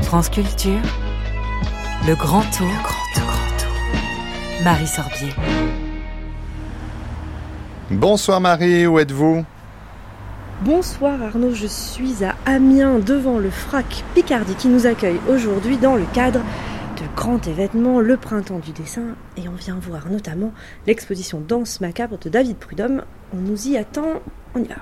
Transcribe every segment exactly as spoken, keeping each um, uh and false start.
France Culture, le grand tour, le grand tour, grand tour. Marie Sorbier. Bonsoir Marie, où êtes-vous ? Bonsoir Arnaud, je suis à Amiens devant le Frac Picardie qui nous accueille aujourd'hui dans le cadre de grand événement, le Printemps du dessin, et on vient voir notamment l'exposition Danse macabre de David Prudhomme. On nous y attend, on y va.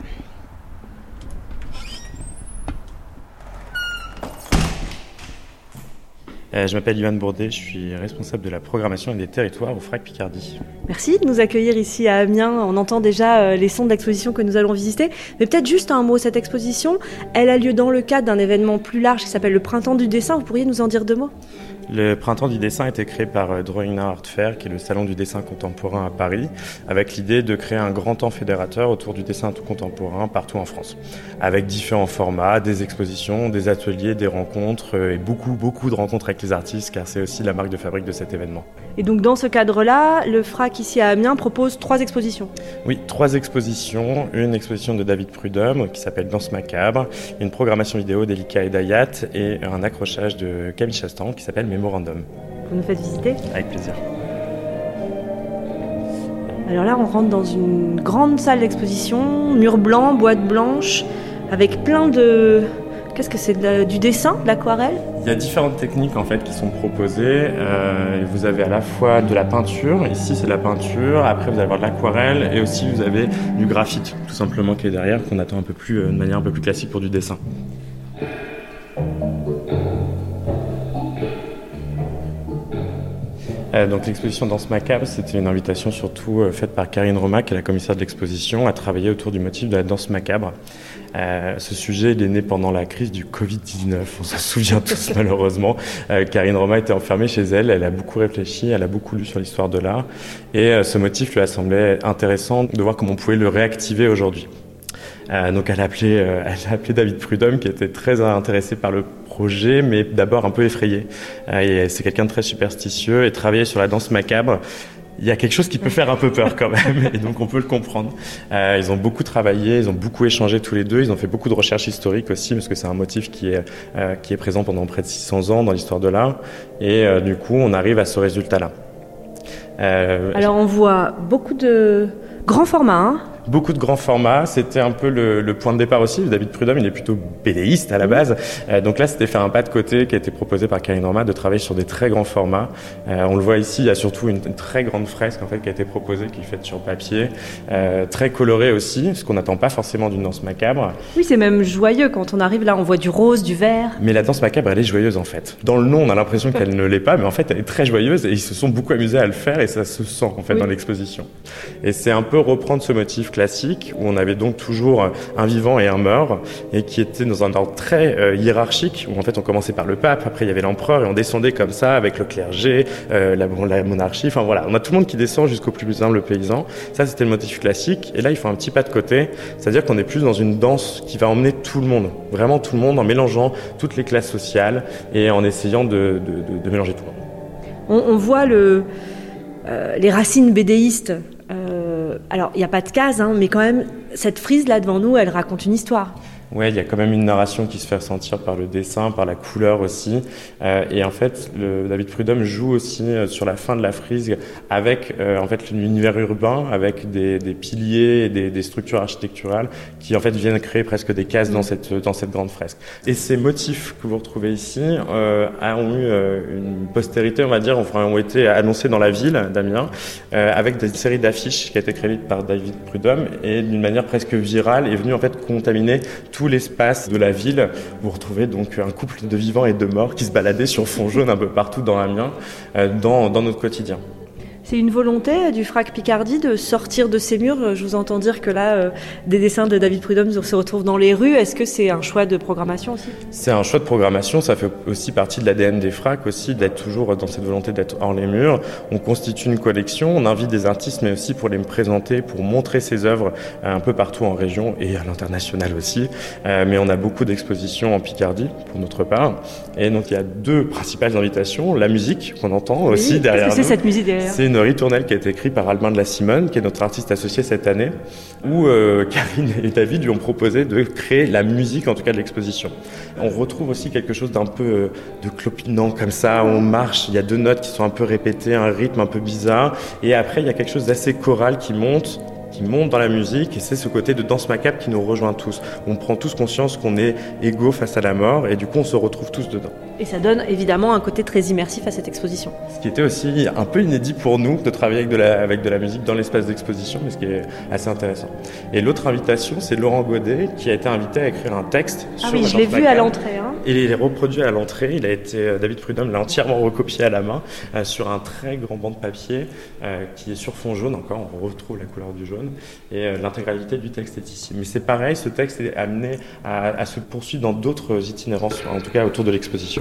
Euh, je m'appelle Yohan Bourdet, je suis responsable de la programmation et des territoires au Frac Picardie. Merci de nous accueillir ici à Amiens. On entend déjà euh, les sons de l'exposition que nous allons visiter. Mais peut-être juste un mot, cette exposition, elle a lieu dans le cadre d'un événement plus large qui s'appelle le Printemps du dessin. Vous pourriez nous en dire deux mots ? Le Printemps du dessin a été créé par Drawing Now Art Fair, qui est le salon du dessin contemporain à Paris, avec l'idée de créer un grand temps fédérateur autour du dessin contemporain partout en France, avec différents formats, des expositions, des ateliers, des rencontres et beaucoup, beaucoup de rencontres avec les artistes, car c'est aussi la marque de fabrique de cet événement. Et donc dans ce cadre-là, le Frac ici à Amiens propose trois expositions. Oui, trois expositions. Une exposition de David Prudhomme qui s'appelle Danse macabre, une programmation vidéo d'Elika et Dayat et un accrochage de Camille Chastan qui s'appelle Mémorandum. Vous nous faites visiter ? Avec plaisir. Alors là, on rentre dans une grande salle d'exposition, mur blanc, boîte blanche, avec plein de... Qu'est-ce que c'est de, du dessin, de l'aquarelle ? Il y a différentes techniques en fait qui sont proposées. Euh, vous avez à la fois de la peinture, ici c'est de la peinture, après vous allez avoir de l'aquarelle et aussi vous avez du graphite, tout simplement qui est derrière, qu'on attend un peu plus, de manière un peu plus classique pour du dessin. Euh, donc l'exposition Danse macabre, c'était une invitation surtout euh, faite par Karine Roma, qui est la commissaire de l'exposition, à travailler autour du motif de la danse macabre. Euh, ce sujet, il est né pendant la crise du covid dix-neuf, on s'en souvient tous malheureusement. Euh, Karine Roma était enfermée chez elle, elle a beaucoup réfléchi, elle a beaucoup lu sur l'histoire de l'art, et euh, ce motif lui a semblé intéressant de voir comment on pouvait le réactiver aujourd'hui. Euh, donc elle a, appelé, euh, elle a appelé David Prudhomme, qui était très intéressé par le projet, mais d'abord un peu effrayé. Euh, et c'est quelqu'un de très superstitieux, et travailler sur la danse macabre, il y a quelque chose qui peut faire un peu peur quand même, et donc on peut le comprendre. Euh, ils ont beaucoup travaillé, ils ont beaucoup échangé tous les deux, ils ont fait beaucoup de recherches historiques aussi, parce que c'est un motif qui est, euh, qui est présent pendant près de six cents ans dans l'histoire de l'art, et euh, du coup on arrive à ce résultat-là. Euh, Alors on voit beaucoup de grands formats, hein ? Beaucoup de grands formats, c'était un peu le, le point de départ aussi. David Prudhomme, il est plutôt bédéiste à la base. Euh, donc là, c'était faire un pas de côté qui a été proposé par Karine Roma de travailler sur des très grands formats. Euh, on le voit ici, il y a surtout une, une très grande fresque en fait qui a été proposée, qui est faite sur papier, euh, très colorée aussi, ce qu'on n'attend pas forcément d'une danse macabre. Oui, c'est même joyeux quand on arrive là, on voit du rose, du vert. Mais la danse macabre, elle est joyeuse en fait. Dans le nom, on a l'impression qu'elle ne l'est pas, mais en fait, elle est très joyeuse et ils se sont beaucoup amusés à le faire et ça se sent en fait oui. dans l'exposition. Et c'est un peu reprendre ce motif classique où on avait donc toujours un vivant et un mort, et qui était dans un ordre très euh, hiérarchique, où en fait on commençait par le pape, après il y avait l'empereur, et on descendait comme ça avec le clergé, euh, la, la monarchie, enfin voilà, on a tout le monde qui descend jusqu'au plus humble paysan. Ça c'était le motif classique, et là il faut un petit pas de côté, c'est-à-dire qu'on est plus dans une danse qui va emmener tout le monde, vraiment tout le monde, en mélangeant toutes les classes sociales, et en essayant de, de, de, de mélanger tout. On, on voit le, euh, les racines bédéistes. Euh, alors, il n'y a pas de case, hein, mais quand même, cette frise là devant nous, elle raconte une histoire. Ouais, il y a quand même une narration qui se fait ressentir par le dessin, par la couleur aussi. Euh, et en fait, le, David Prudhomme joue aussi euh, sur la fin de la frise avec euh, en fait l'univers urbain, avec des, des piliers et des, des structures architecturales qui en fait viennent créer presque des cases dans cette dans cette grande fresque. Et ces motifs que vous retrouvez ici euh, ont eu euh, une postérité, on va dire, enfin ont été annoncés dans la ville d'Amiens euh, avec des séries d'affiches qui a été créées par David Prudhomme et d'une manière presque virale est venue en fait contaminer tout l'espace de la ville. Vous retrouvez donc un couple de vivants et de morts qui se baladaient sur fond jaune un peu partout dans Amiens, euh, dans, dans notre quotidien. C'est une volonté du Frac Picardie de sortir de ces murs. Je vous entends dire que là, euh, des dessins de David Prudhomme se retrouvent dans les rues. Est-ce que c'est un choix de programmation aussi ? C'est un choix de programmation. Ça fait aussi partie de l'A D N des Frac aussi, d'être toujours dans cette volonté d'être hors les murs. On constitue une collection, on invite des artistes, mais aussi pour les présenter, pour montrer ses œuvres un peu partout en région et à l'international aussi. Euh, mais on a beaucoup d'expositions en Picardie, pour notre part. Et donc, il y a deux principales invitations. La musique, qu'on entend aussi oui, derrière nous. Qu'est-ce que c'est cette musique derrière ? C'est une ritournelle qui a été écrite par Albin de la Simone, qui est notre artiste associé cette année, où euh, Karine et David lui ont proposé de créer la musique, en tout cas de l'exposition. On retrouve aussi quelque chose d'un peu euh, de clopinant comme ça, on marche, il y a deux notes qui sont un peu répétées, un rythme un peu bizarre, et après il y a quelque chose d'assez choral qui monte, qui monte dans la musique, et c'est ce côté de danse macabre qui nous rejoint tous. On prend tous conscience qu'on est égaux face à la mort, et du coup on se retrouve tous dedans. Et ça donne évidemment un côté très immersif à cette exposition. Ce qui était aussi un peu inédit pour nous de travailler avec de la, avec de la musique dans l'espace d'exposition, mais ce qui est assez intéressant. Et l'autre invitation, c'est Laurent Godet, qui a été invité à écrire un texte ah sur oui, la je l'ai danse vu macabre. à l'entrée. Hein. Et il est reproduit à l'entrée. Il a été, David Prudhomme l'a entièrement recopié à la main euh, sur un très grand banc de papier euh, qui est sur fond jaune encore. On retrouve la couleur du jaune et euh, l'intégralité du texte est ici. Mais c'est pareil, ce texte est amené à, à se poursuivre dans d'autres itinérances, en tout cas autour de l'exposition.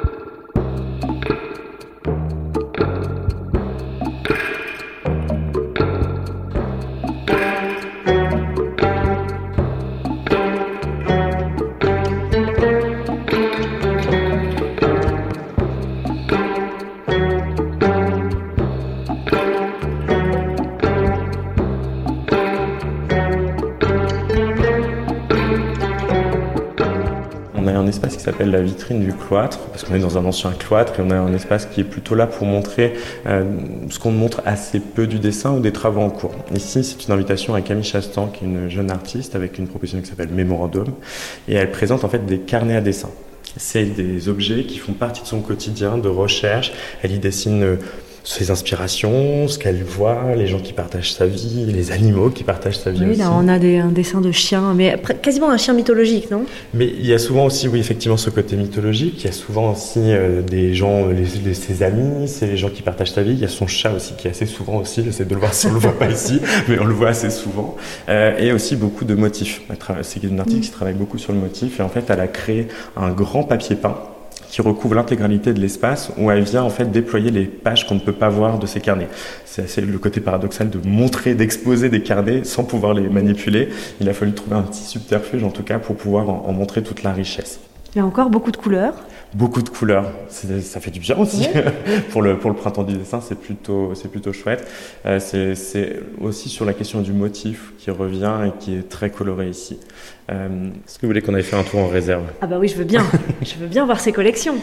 On a un espace qui s'appelle la vitrine du cloître, parce qu'on est dans un ancien cloître, et on a un espace qui est plutôt là pour montrer euh, ce qu'on montre assez peu du dessin ou des travaux en cours. Ici, c'est une invitation à Camille Chastan, qui est une jeune artiste, avec une proposition qui s'appelle Mémorandum, et elle présente en fait des carnets à dessin. C'est des objets qui font partie de son quotidien de recherche. Elle y dessine euh, ses inspirations, ce qu'elle voit, les gens qui partagent sa vie, les animaux qui partagent sa vie oui, aussi. Là, on a des, un dessin de chien, mais quasiment un chien mythologique, non? Mais il y a souvent aussi, oui, effectivement, ce côté mythologique. Il y a souvent aussi euh, des gens, les, les, ses amis, c'est les gens qui partagent sa vie. Il y a son chat aussi, qui est assez souvent aussi, j'essaie de le voir si on le voit pas ici, mais on le voit assez souvent. Euh, et aussi beaucoup de motifs. C'est une artiste qui travaille beaucoup sur le motif, et en fait, elle a créé un grand papier peint qui recouvre l'intégralité de l'espace, où elle vient en fait déployer les pages qu'on ne peut pas voir de ces carnets. C'est assez le côté paradoxal de montrer, d'exposer des carnets sans pouvoir les manipuler. Il a fallu trouver un petit subterfuge en tout cas pour pouvoir en, en montrer toute la richesse. Il y a encore beaucoup de couleurs. Beaucoup de couleurs, c'est, ça fait du bien aussi. Oui. pour, le, pour le printemps du dessin, c'est plutôt, c'est plutôt chouette. Euh, c'est, c'est aussi sur la question du motif qui revient et qui est très coloré ici. Euh, est-ce que vous voulez qu'on aille faire un tour en réserve? Ah bah oui, je veux bien. Je veux bien voir ces collections.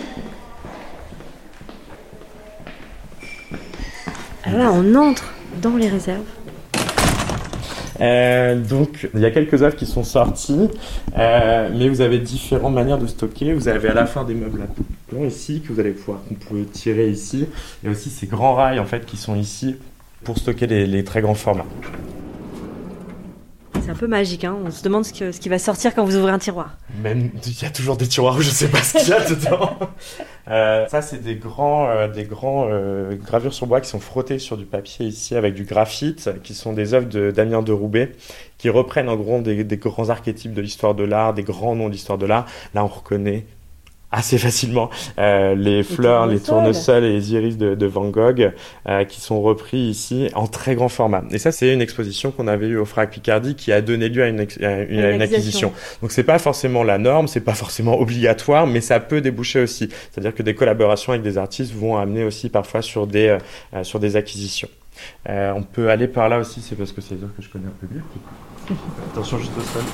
Alors là, on entre dans les réserves. Euh, donc, il y a quelques œuvres qui sont sorties, euh, mais vous avez différentes manières de stocker. Vous avez à la fin des meubles à plomb ici que vous allez pouvoir, qu'on peut tirer ici, et aussi ces grands rails en fait qui sont ici pour stocker les, les très grands formats. C'est un peu magique, hein. On se demande ce, que, ce qui va sortir quand vous ouvrez un tiroir. Même, il y a toujours des tiroirs où je ne sais pas ce qu'il y a dedans. Euh, ça, c'est des grands, euh, des grands euh, gravures sur bois qui sont frottées sur du papier ici avec du graphite, qui sont des œuvres de Damien de Roubaix, qui reprennent en gros des, des grands archétypes de l'histoire de l'art, des grands noms de l'histoire de l'art. Là, on reconnaît assez facilement euh, les, les fleurs, tournesols. les tournesols et les iris de, de Van Gogh euh, qui sont repris ici en très grand format. Et ça, c'est une exposition qu'on avait eue au Frac Picardie qui a donné lieu à une, ex- à une, à une acquisition. Donc c'est pas forcément la norme, c'est pas forcément obligatoire, mais ça peut déboucher aussi. C'est-à-dire que des collaborations avec des artistes vont amener aussi parfois sur des, euh, sur des acquisitions. Euh, on peut aller par là aussi, c'est parce que c'est des œuvres que je connais un peu mieux. Attention juste au sol.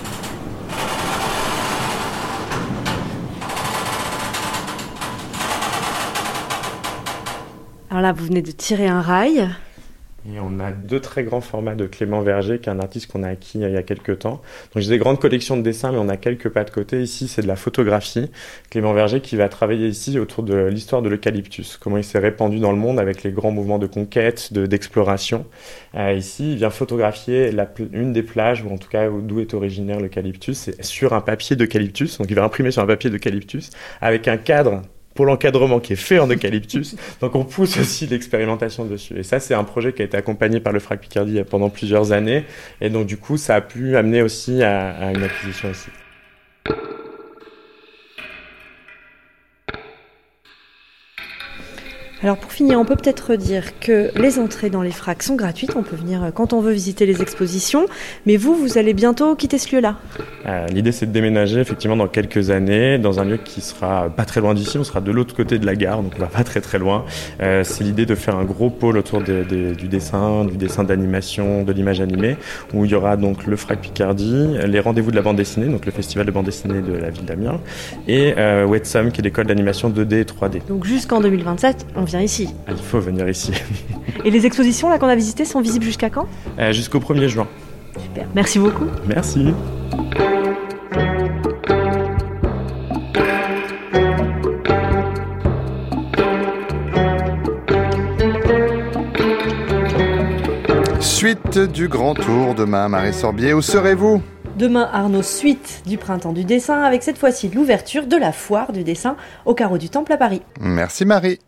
Alors là, vous venez de tirer un rail. Et on a deux très grands formats de Clément Verger, qui est un artiste qu'on a acquis il y a quelques temps. Donc j'ai des grandes collections de dessins, mais on a quelques pas de côté. Ici, c'est de la photographie. Clément Verger qui va travailler ici autour de l'histoire de l'eucalyptus, comment il s'est répandu dans le monde avec les grands mouvements de conquête, de, d'exploration. Euh, ici, il vient photographier la, une des plages, ou en tout cas d'où est originaire l'eucalyptus, c'est sur un papier d'eucalyptus. Donc il va imprimer sur un papier d'eucalyptus avec un cadre pour l'encadrement qui est fait en eucalyptus. Donc on pousse aussi l'expérimentation dessus. Et ça, c'est un projet qui a été accompagné par le Frac Picardie pendant plusieurs années. Et donc du coup, ça a pu amener aussi à, à une acquisition ici. Alors pour finir, on peut peut-être dire que les entrées dans les fracs sont gratuites. On peut venir quand on veut visiter les expositions. Mais vous, vous allez bientôt quitter ce lieu-là. Euh, l'idée, c'est de déménager effectivement dans quelques années dans un lieu qui sera pas très loin d'ici. On sera de l'autre côté de la gare, donc on va pas très très loin. Euh, c'est l'idée de faire un gros pôle autour des, des, du dessin, du dessin d'animation, de l'image animée, où il y aura donc le Frac Picardie, les rendez-vous de la bande dessinée, donc le festival de bande dessinée de la ville d'Amiens, et euh, Wetsum, qui est l'école d'animation deux D et trois D. Donc jusqu'en deux mille vingt-sept, on vient ici. Ah, il faut venir ici. Et les expositions là qu'on a visitées sont visibles jusqu'à quand ? euh, Jusqu'au premier juin. Super, merci beaucoup. Merci. Suite du Grand Tour demain, Marie Sorbier, où serez-vous ? Demain, Arnaud, suite du Printemps du dessin, avec cette fois-ci l'ouverture de la foire du dessin au carreau du Temple à Paris. Merci Marie.